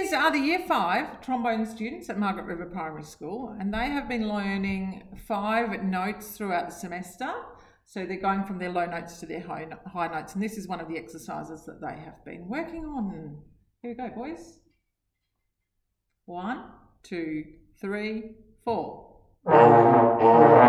These are the Year 5 trombone students at Margaret River Primary School, and they have been learning 5 notes throughout the semester. So they're going from their low notes to their high notes, and this is one of the exercises that they have been working on. Here we go, boys. 1, 2, 3, 4.